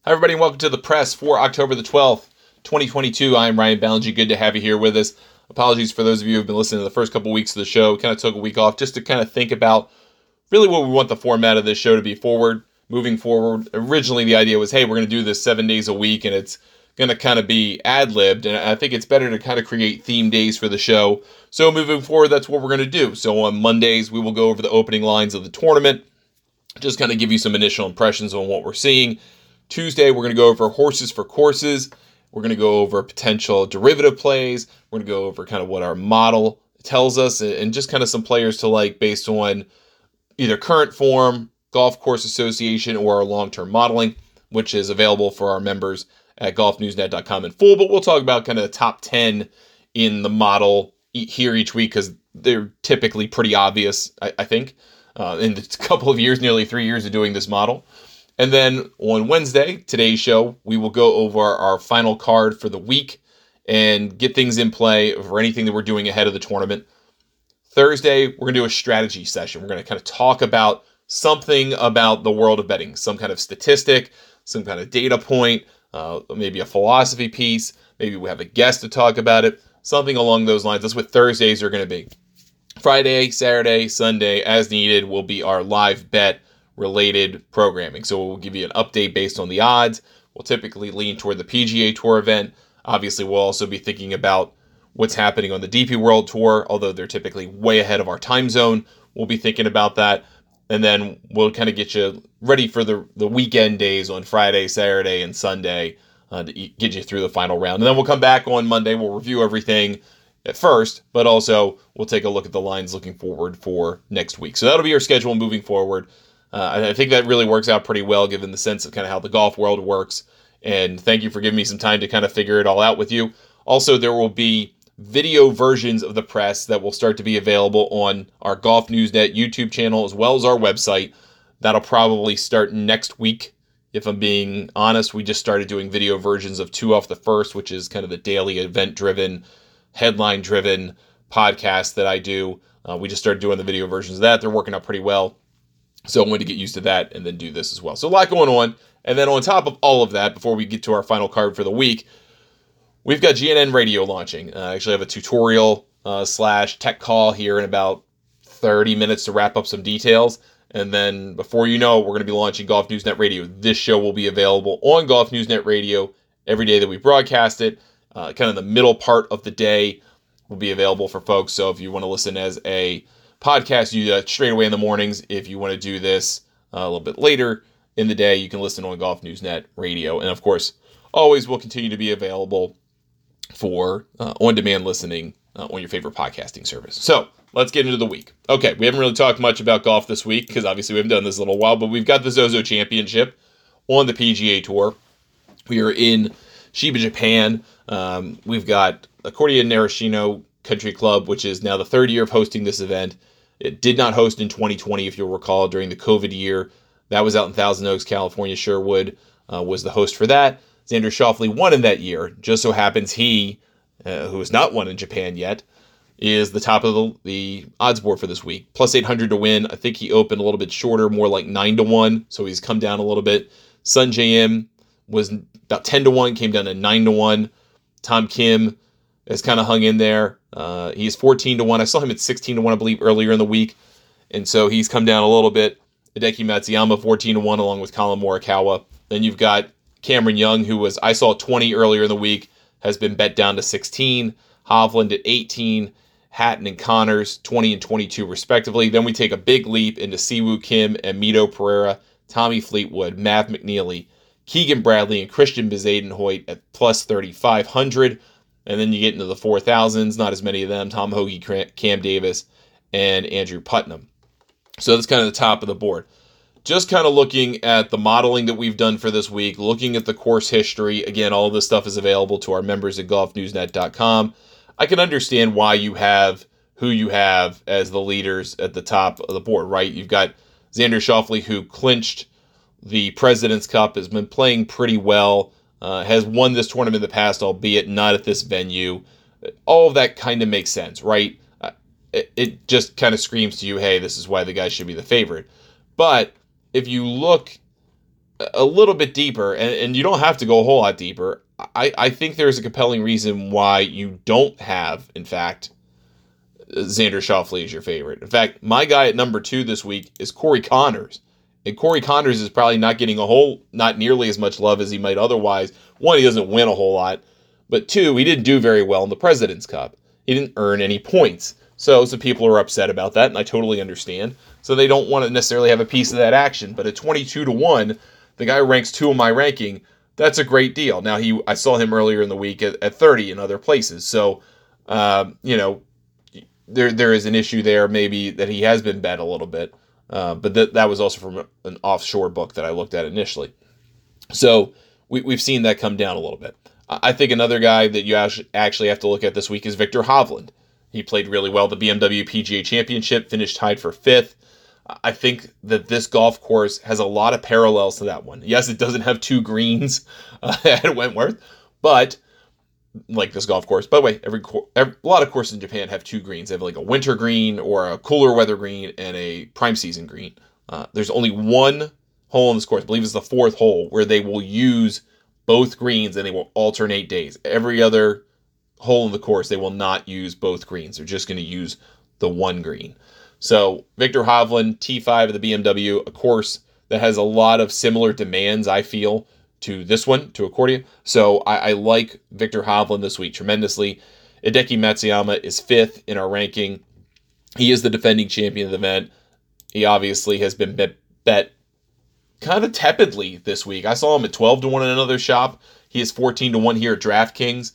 Hi, everybody, and welcome to the press for October the 12th, 2022. I'm Ryan Ballengee. Good to have you here with us. Apologies for those of you who have been listening to the first couple weeks of the show. Kind of took a week off just to kind of think about really what we want the format of this show to be moving forward. Originally, the idea was, hey, we're going to do this 7 days a week, and it's going to kind of be ad-libbed, and I think it's better to kind of create theme days for the show. So moving forward, that's what we're going to do. So on Mondays, we will go over the opening lines of the tournament, just kind of give you some initial impressions on what we're seeing. Tuesday, we're going to go over horses for courses. We're going to go over potential derivative plays. We're going to go over kind of what our model tells us and just kind of some players to like based on either current form, Golf Course Association, or our long-term modeling, which is available for our members at golfnewsnet.com in full. But we'll talk about kind of the top 10 in the model here each week because they're typically pretty obvious, I think, in the couple of years, nearly 3 years of doing this model. And then on Wednesday, today's show, we will go over our final card for the week and get things in play for anything that we're doing ahead of the tournament. Thursday, we're going to do a strategy session. We're going to kind of talk about something about the world of betting, some kind of statistic, some kind of data point, maybe a philosophy piece. Maybe we have a guest to talk about it, something along those lines. That's what Thursdays are going to be. Friday, Saturday, Sunday, as needed, will be our live bet related programming. So we'll give you an update based on the odds. We'll typically lean toward the PGA Tour event. Obviously, we'll also be thinking about what's happening on the DP World Tour, although they're typically way ahead of our time zone. We'll be thinking about that. And then we'll kind of get you ready for the weekend days on Friday, Saturday, and Sunday to get you through the final round. And then we'll come back on Monday. We'll review everything at first, but also we'll take a look at the lines looking forward for next week. So that'll be our schedule moving forward. I think that really works out pretty well given the sense of kind of how the golf world works. And thank you for giving me some time to kind of figure it all out with you. Also, there will be video versions of the press that will start to be available on our Golf Newsnet YouTube channel as well as our website. That'll probably start next week. If I'm being honest, we just started doing video versions of Two Off the First, which is kind of the daily event-driven, headline-driven podcast that I do. We just started doing the video versions of that. They're working out pretty well. So I'm going to get used to that and then do this as well. So a lot going on. And then on top of all of that, before we get to our final card for the week, we've got GNN Radio launching. I actually have a tutorial / tech call here in about 30 minutes to wrap up some details. And then before you know it, we're going to be launching Golf Newsnet Radio. This show will be available on Golf Newsnet Radio every day that we broadcast it. Kind of the middle part of the day will be available for folks. So if you want to listen as a podcast, you do that straight away in the mornings. If you want to do this a little bit later in the day, you can listen on Golf Newsnet Radio. And of course, always will continue to be available for on-demand listening on your favorite podcasting service. So let's get into the week. Okay, we haven't really talked much about golf this week because obviously we haven't done this in a little while, but we've got the Zozo Championship on the PGA Tour. We are in Shiba, Japan. We've got Accordia Narashino Country Club, which is now the third year of hosting this event. It did not host in 2020, if you'll recall, during the COVID year. That was out in Thousand Oaks, California. Sherwood was the host for that. Xander Schauffele won in that year. Just so happens he, who has not won in Japan yet, is the top of the odds board for this week. Plus 800 to win. I think he opened a little bit shorter, more like 9-1. So he's come down a little bit. Sungjae Im was about 10-1, came down to 9-1. Tom Kim has kind of hung in there. He's 14-1. I saw him at 16-1, I believe, earlier in the week. And so he's come down a little bit. Hideki Matsuyama, 14-1, along with Colin Morikawa. Then you've got Cameron Young, who I saw 20 earlier in the week, has been bet down to 16. Hovland at 18. Hatton and Connors, 20 and 22, respectively. Then we take a big leap into Siwoo Kim and Mito Pereira, Tommy Fleetwood, Mav McNeely, Keegan Bradley, and Christian Bezadenhout at plus 3,500. And then you get into the 4,000s, not as many of them, Tom Hoge, Cam Davis, and Andrew Putnam. So that's kind of the top of the board. Just kind of looking at the modeling that we've done for this week, looking at the course history. Again, all of this stuff is available to our members at golfnewsnet.com. I can understand why you have who you have as the leaders at the top of the board, right? You've got Xander Schauffele, who clinched the President's Cup, has been playing pretty well, has won this tournament in the past, albeit not at this venue. All of that kind of makes sense, right? It just kind of screams to you, hey, this is why the guy should be the favorite. But if you look a little bit deeper, and you don't have to go a whole lot deeper. I think there's a compelling reason why you don't have, in fact, Xander Schauffele as your favorite. In fact, my guy at number 2 this week is Corey Connors. And Corey Connors is probably not getting not nearly as much love as he might otherwise. One, he doesn't win a whole lot. But 2, he didn't do very well in the President's Cup. He didn't earn any points. So some people are upset about that, and I totally understand. So they don't want to necessarily have a piece of that action. But at 22-1, the guy ranks 2 in my ranking. That's a great deal. Now, I saw him earlier in the week at 30 in other places. So, there is an issue there, maybe, that he has been bet a little bit. But that was also from an offshore book that I looked at initially. So we've seen that come down a little bit. I think another guy that you actually have to look at this week is Viktor Hovland. He played really well at the BMW PGA Championship, finished tied for 5th. I think that this golf course has a lot of parallels to that one. Yes, it doesn't have 2 greens at Wentworth, but like this golf course. By the way, a lot of courses in Japan have 2 greens. They have like a winter green or a cooler weather green and a prime season green. There's only one hole in this course, I believe it's the 4th hole, where they will use both greens and they will alternate days. Every other hole in the course, they will not use both greens. They're just going to use the one green. So Viktor Hovland, T5 of the BMW, a course that has a lot of similar demands, I feel, to this one, to Accordia. So I like Viktor Hovland this week tremendously. Hideki Matsuyama is 5th in our ranking. He is the defending champion of the event. He obviously has been bet kind of tepidly this week. I saw him at 12-1 in another shop. He is 14-1 here at DraftKings.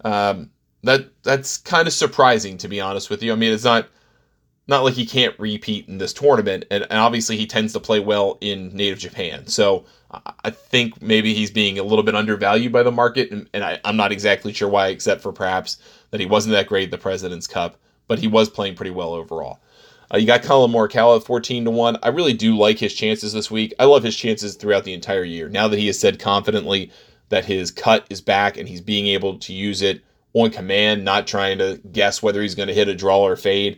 That's kind of surprising, to be honest with you. I mean, it's not like he can't repeat in this tournament, and obviously he tends to play well in native Japan. So I think maybe he's being a little bit undervalued by the market, and I'm not exactly sure why, except for perhaps that he wasn't that great at the President's Cup, but he was playing pretty well overall. You got Collin Morikawa at 14-1. I really do like his chances this week. I love his chances throughout the entire year. Now that he has said confidently that his cut is back and he's being able to use it on command, not trying to guess whether he's going to hit a draw or fade,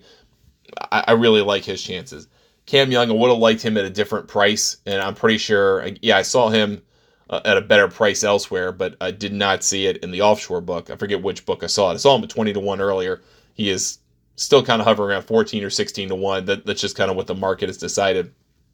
I really like his chances. Cam Young, I would have liked him at a different price, and I'm pretty sure, I saw him at a better price elsewhere, but I did not see it in the offshore book. I forget which book I saw it. I saw him at 20-1 earlier. He is still kind of hovering around 14 or 16-1. That's just kind of what the market has decided.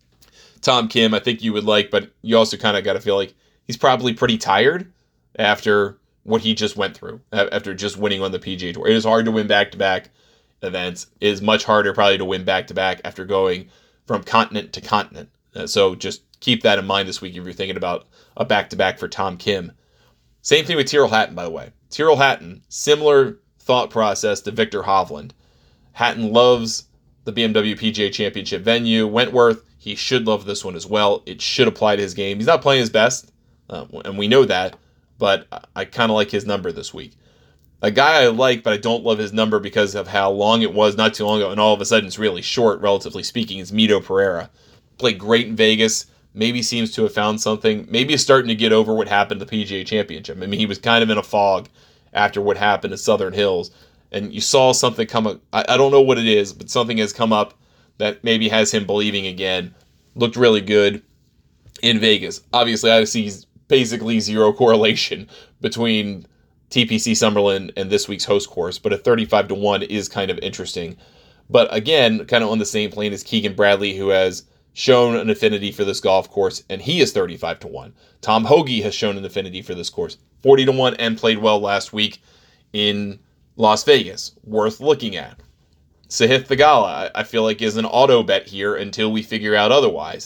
Tom Kim, I think you would like, but you also kind of got to feel like he's probably pretty tired after what he just went through, after just winning on the PGA Tour. It is hard to win back-to-back events. It is much harder probably to win back-to-back after going from continent to continent. So just keep that in mind this week if you're thinking about a back-to-back for Tom Kim. Same thing with Tyrrell Hatton, by the way. Tyrrell Hatton, similar thought process to Viktor Hovland. Hatton loves the BMW PGA Championship venue. Wentworth, he should love this one as well. It should apply to his game. He's not playing his best, and we know that, but I kind of like his number this week. A guy I like, but I don't love his number because of how long it was not too long ago, and all of a sudden it's really short, relatively speaking, is Mito Pereira. Played great in Vegas, maybe seems to have found something, maybe is starting to get over what happened at the PGA Championship. I mean, he was kind of in a fog after what happened at Southern Hills, and you saw something come up. I don't know what it is, but something has come up that maybe has him believing again. Looked really good in Vegas. Obviously, I see basically zero correlation between TPC Summerlin and this week's host course, but a 35-1 is kind of interesting. But again, kind of on the same plane as Keegan Bradley, who has shown an affinity for this golf course, and he is 35-1. Tom Hoge has shown an affinity for this course, 40-1, and played well last week in Las Vegas. Worth looking at. Sahith Theegala, I feel like, is an auto bet here until we figure out otherwise.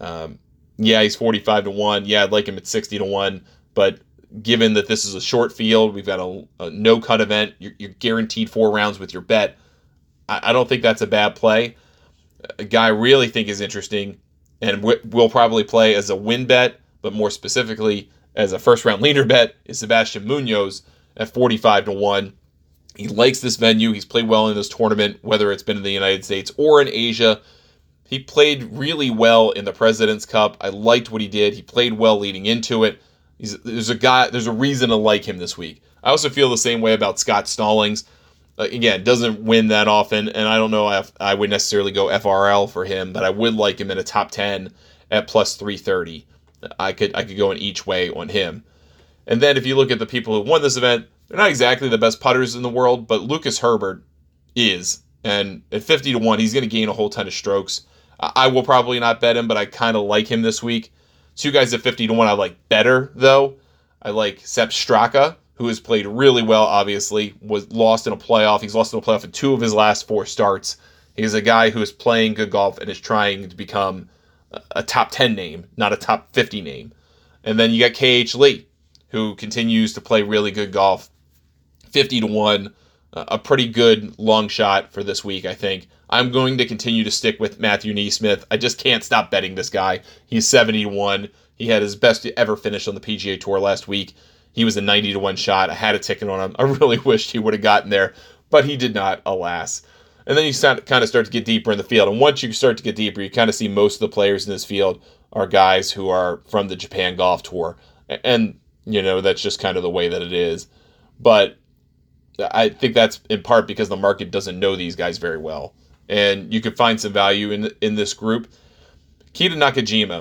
Yeah, he's 45-1. Yeah, I'd like him at 60-1, but given that this is a short field, we've got a no-cut event, you're guaranteed 4 rounds with your bet, I don't think that's a bad play. A guy I really think is interesting, and will probably play as a win bet, but more specifically as a first-round leader bet, is Sebastian Munoz at 45-1. He likes this venue. He's played well in this tournament, whether it's been in the United States or in Asia. He played really well in the President's Cup. I liked what he did. He played well leading into it. There's a reason to like him this week. I also feel the same way about Scott Stallings. Again, doesn't win that often, and I don't know if I would necessarily go FRL for him, but I would like him in a top 10 at plus 330. I could go in each way on him. And then if you look at the people who won this event, they're not exactly the best putters in the world, but Lucas Herbert is. And at 50 to 1, he's going to gain a whole ton of strokes. I will probably not bet him, but I kind of like him this week. Two guys at 50 to 1 I like better, though. I like Sepp Straka, who has played really well, obviously. Was lost in a playoff. He's lost in a playoff in 2 of his last 4 starts. He's a guy who is playing good golf and is trying to become a top 10 name, not a top 50 name. And then you got KH Lee, who continues to play really good golf. 50 to 1, a pretty good long shot for this week, I think. I'm going to continue to stick with Matthew NeSmith. I just can't stop betting this guy. He's 70 to 1. He had his best ever finish on the PGA Tour last week. He was a 90 to 1 shot. I had a ticket on him. I really wished he would have gotten there, but he did not, alas. And then you kind of start to get deeper in the field. And once you start to get deeper, you kind of see most of the players in this field are guys who are from the Japan Golf Tour. And, that's just kind of the way that it is. But I think that's in part because the market doesn't know these guys very well. And you could find some value in this group. Kita Nakajima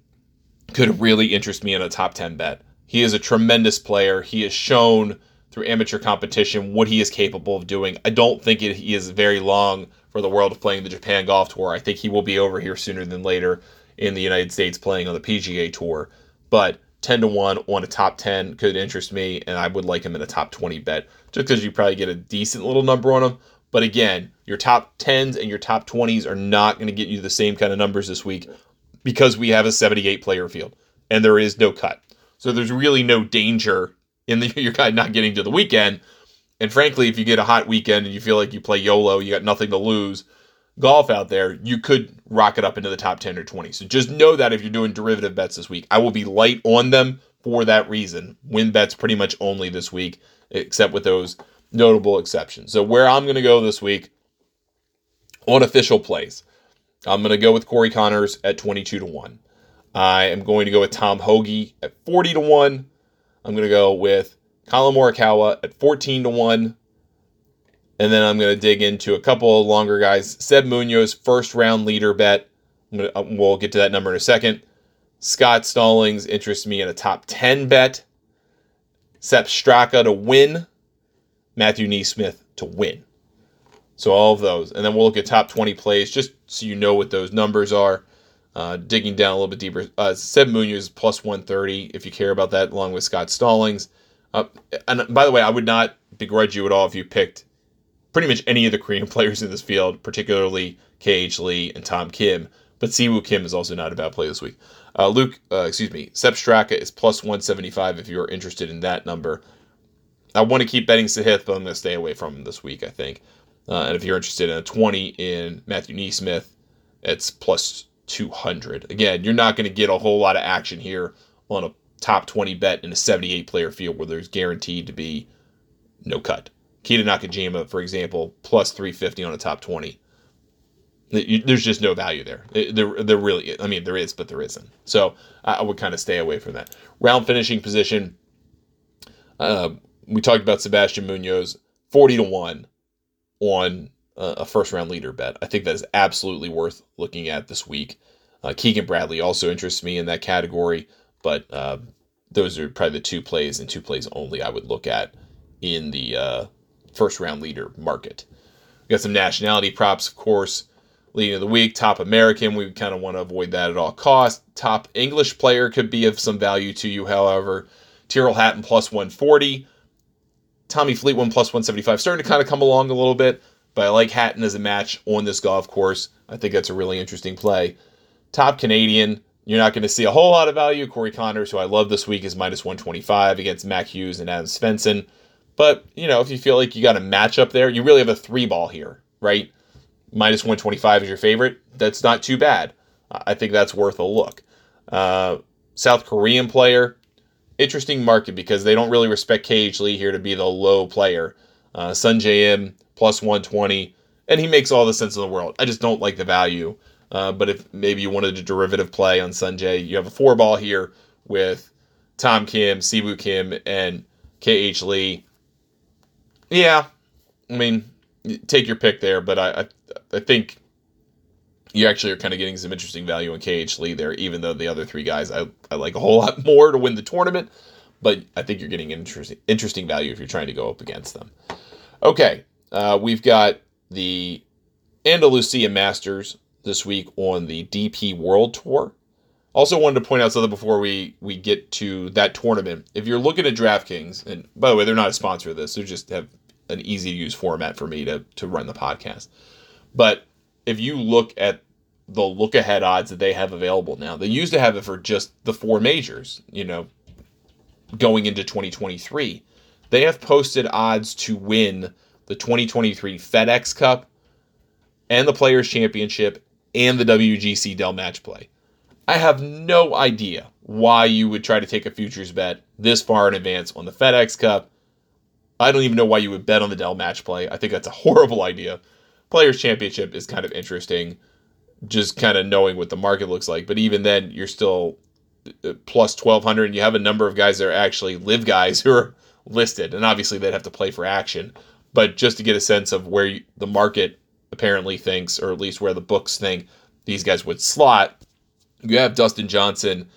could really interest me in a top 10 bet. He is a tremendous player. He has shown through amateur competition what he is capable of doing. I don't think he is very long for the world of playing the Japan Golf Tour. I think he will be over here sooner than later in the United States playing on the PGA Tour. But 10 to 1 on a top 10 could interest me, and I would like him in a top 20 bet just because you probably get a decent little number on him. But again, your top 10s and your top 20s are not going to get you the same kind of numbers this week because we have a 78 player field and there is no cut. So there's really no danger in your guy not getting to the weekend. And frankly, if you get a hot weekend and you feel like you play YOLO, you got nothing to lose, golf out there, you could rocket up into the top 10 or 20. So just know that if you're doing derivative bets this week, I will be light on them for that reason. Win bets pretty much only this week, except with those notable exceptions. So where I'm going to go this week on official plays, I'm going to go with Corey Connors at 22 to 1. I am going to go with Tom Hoge at 40 to 1. I'm going to go with Colin Morikawa at 14 to 1. And then I'm going to dig into a couple of longer guys. Seb Munoz, first round leader bet. We'll get to that number in a second. Scott Stallings interests me in a top 10 bet. Sepp Straka to win. Matthew NeSmith to win. So all of those. And then we'll look at top 20 plays just so you know what those numbers are. Digging down a little bit deeper. Seb Munoz plus 130 if you care about that, along with Scott Stallings. And by the way, I would not begrudge you at all if you picked pretty much any of the Korean players in this field, particularly KH Lee and Tom Kim. But Siwoo Kim is also not a bad play this week. Sepp Straka is plus 175 if you're interested in that number. I want to keep betting Sahith, but I'm going to stay away from him this week, I think. And if you're interested in a 20 in Matthew NeSmith, it's plus 200. Again, you're not going to get a whole lot of action here on a top 20 bet in a 78-player field where there's guaranteed to be no cut. Kita Nakajima, for example, plus 350 on a top 20. There's just no value there. There really, there is, but there isn't. So I would kind of stay away from that. Round finishing position, we talked about Sebastian Munoz, 40 to 1 on a first round leader bet. I think that is absolutely worth looking at this week. Keegan Bradley also interests me in that category, but those are probably the 2 plays and 2 plays only I would look at in the first round leader market. We got some nationality props, of course. Leading of the week, top American, we kind of want to avoid that at all costs. Top English player could be of some value to you, however. Tyrrell Hatton plus 140. Tommy Fleetwood plus 175. Starting to kind of come along a little bit, but I like Hatton as a match on this golf course. I think that's a really interesting play. Top Canadian, you're not going to see a whole lot of value. Corey Connors, who I love this week, is minus 125 against Mac Hughes and Adam Svensson. But, if you feel like you got a matchup there, you really have a 3-ball here, right? Minus 125 is your favorite. That's not too bad. I think that's worth a look. South Korean player, interesting market because they don't really respect KH Lee here to be the low player. Sun J.M. plus 120, and he makes all the sense in the world. I just don't like the value. But if maybe you wanted a derivative play on Sun J, you have a 4-ball here with Tom Kim, Siwoo Kim, and KH Lee. Yeah, take your pick there, but I think You actually are kind of getting some interesting value in KH Lee there, even though the other three guys I like a whole lot more to win the tournament. But I think you're getting interesting value if you're trying to go up against them. Okay, we've got the Andalusia Masters this week on the DP World Tour. Also wanted to point out something before we get to that tournament. If you're looking at DraftKings, and by the way, they're not a sponsor of this, they just have an easy-to-use format for me to run the podcast. But if you look at the look-ahead odds that they have available now, they used to have it for just the four majors, going into 2023. They have posted odds to win the 2023 FedEx Cup and the Players' Championship and the WGC Dell Match Play. I have no idea why you would try to take a futures bet this far in advance on the FedEx Cup. I don't even know why you would bet on the Dell Match Play. I think that's a horrible idea. Players' Championship is kind of interesting, just kind of knowing what the market looks like. But even then, you're still plus 1,200, and you have a number of guys that are actually live guys who are listed. And obviously, they'd have to play for action. But just to get a sense of where the market apparently thinks, or at least where the books think these guys would slot, you have Dustin Johnson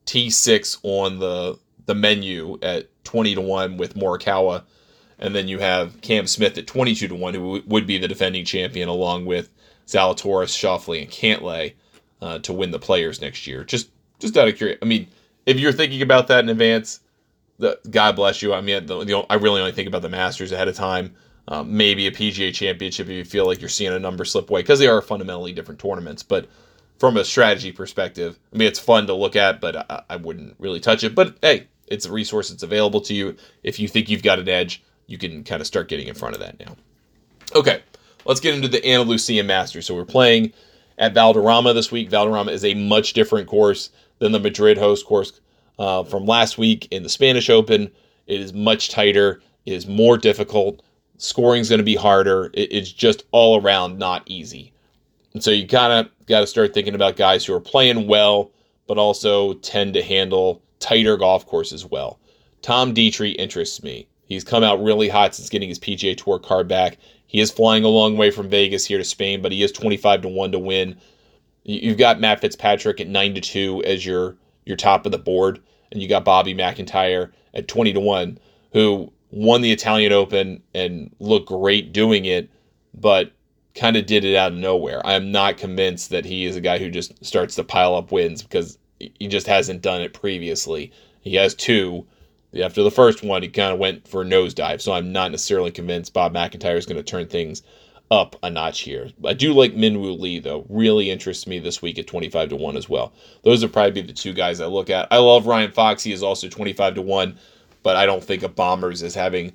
T6 on the menu at 20-1 with Morikawa. And then you have Cam Smith at 22-1, who would be the defending champion, along with Zalatoris, Schauffele, and Cantlay to win the Players next year. Just out of curiosity. I mean, if you're thinking about that in advance, God bless you. I mean, I really only think about the Masters ahead of time. Maybe a PGA Championship if you feel like you're seeing a number slip away, because they are fundamentally different tournaments. But from a strategy perspective, I mean, it's fun to look at, but I wouldn't really touch it. But hey, it's a resource that's available to you. If you think you've got an edge, you can kind of start getting in front of that now. Okay, let's get into the Andalusia Masters. So we're playing at Valderrama this week. Valderrama is a much different course than the Madrid host course from last week in the Spanish Open. It is much tighter. It is more difficult. Scoring's going to be harder. It's just all around not easy. And so you kind of got to start thinking about guys who are playing well, but also tend to handle tighter golf courses well. Tom Deitrich interests me. He's come out really hot since getting his PGA Tour card back. He is flying a long way from Vegas here to Spain, but he is 25-1 to win. You've got Matt Fitzpatrick at 9-2 as your top of the board, and you got Bobby McIntyre at 20-1, who won the Italian Open and looked great doing it, but kind of did it out of nowhere. I am not convinced that he is a guy who just starts to pile up wins, because he just hasn't done it previously. He has two. After the first one, he kind of went for a nosedive, so I'm not necessarily convinced Bob McIntyre is going to turn things up a notch here. I do like Minwoo Lee, though. Really interests me this week at 25-1 as well. Those would probably be the two guys I look at. I love Ryan Fox. He is also 25-1, but I don't think of Bombers as having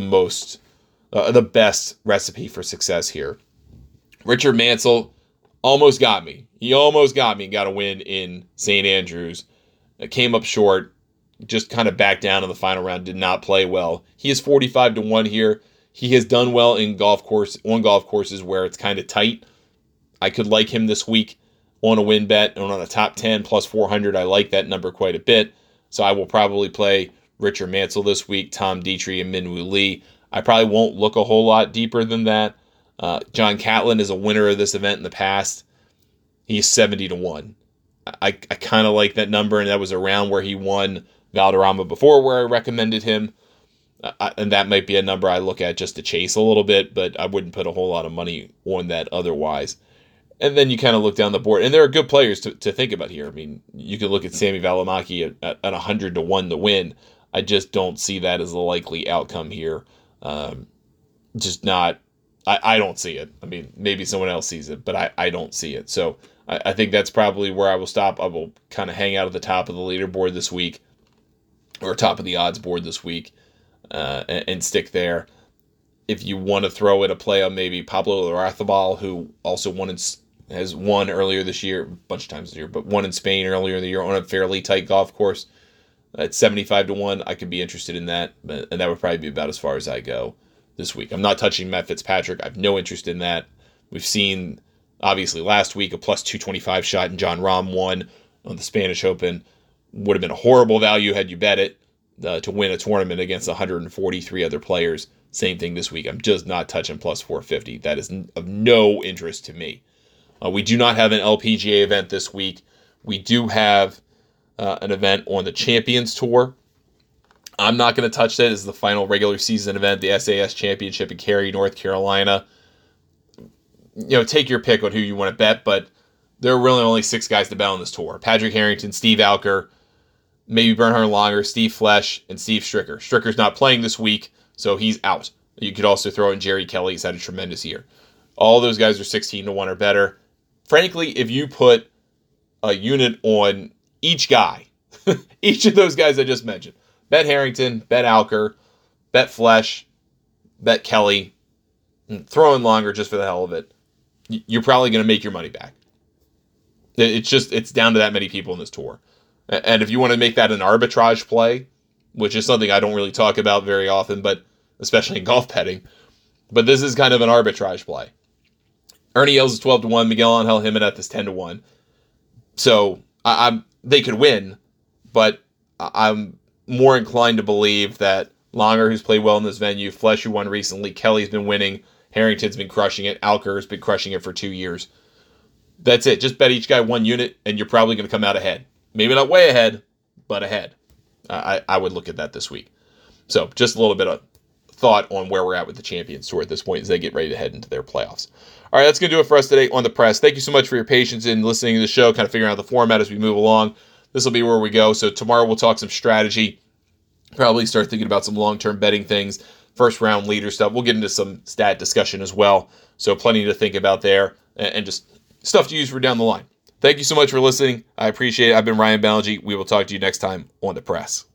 the best recipe for success here. Richard Mansell almost got me. He almost got me and got a win in St. Andrews. It came up short. Just kind of backed down in the final round, did not play well. He is 45-1 here. He has done well on golf courses where it's kind of tight. I could like him this week on a win bet and on a top 10 plus 400. I like that number quite a bit. So I will probably play Richard Mansell this week, Tom Deitrich, and Minwoo Lee. I probably won't look a whole lot deeper than that. John Catlin is a winner of this event in the past. He's 70-1. I kind of like that number, and that was around where he won Valderrama before, where I recommended him. And that might be a number I look at just to chase a little bit, but I wouldn't put a whole lot of money on that otherwise. And then you kind of look down the board, and there are good players to think about here. I mean, you could look at Sami Valimaki at 100-1 to win. I just don't see that as a likely outcome here. Just not. I don't see it. I mean, maybe someone else sees it, but I don't see it. So I think that's probably where I will stop. I will kind of hang out at the top of the leaderboard this week, or top of the odds board this week, and stick there. If you want to throw in a play on maybe Pablo Larrazabal, who also has won earlier this year, a bunch of times this year, but won in Spain earlier in the year on a fairly tight golf course at 75-1, I could be interested in that, and that would probably be about as far as I go this week. I'm not touching Matt Fitzpatrick. I have no interest in that. We've seen, obviously, last week a plus 225 shot, and John Rahm won on the Spanish Open. Would have been a horrible value had you bet it to win a tournament against 143 other players. Same thing this week. I'm just not touching plus 450. That is of no interest to me. We do not have an LPGA event this week. We do have an event on the Champions Tour. I'm not going to touch that. It's the final regular season event, the SAS Championship in Cary, North Carolina. Take your pick on who you want to bet, but there are really only 6 guys to bet on this tour. Patrick Harrington, Steve Alker, maybe Bernhard Langer, Steve Flesch, and Steve Stricker. Stricker's not playing this week, so he's out. You could also throw in Jerry Kelly. He's had a tremendous year. All those guys are 16-1 or better. Frankly, if you put a unit on each guy, each of those guys I just mentioned, bet Harrington, bet Alker, bet Flesch, bet Kelly, and throw in Langer just for the hell of it, you're probably going to make your money back. It's down to that many people in this tour. And if you want to make that an arbitrage play, which is something I don't really talk about very often, but especially in golf betting, but this is kind of an arbitrage play. Ernie Els is 12-1, Miguel Angel Jimenez is 10-1. So they could win, but I'm more inclined to believe that Langer, who's played well in this venue, Flesch, who won recently, Kelly's been winning, Harrington's been crushing it, Alker's been crushing it for 2 years. That's it. Just bet each guy one unit, and you're probably going to come out ahead. Maybe not way ahead, but ahead. I would look at that this week. So just a little bit of thought on where we're at with the Champions Tour at this point as they get ready to head into their playoffs. All right, that's going to do it for us today on The Press. Thank you so much for your patience in listening to the show, kind of figuring out the format as we move along. This will be where we go. So tomorrow we'll talk some strategy, probably start thinking about some long-term betting things, first-round leader stuff. We'll get into some stat discussion as well. So plenty to think about there and just stuff to use for down the line. Thank you so much for listening. I appreciate it. I've been Ryan Ballengee. We will talk to you next time on The Press.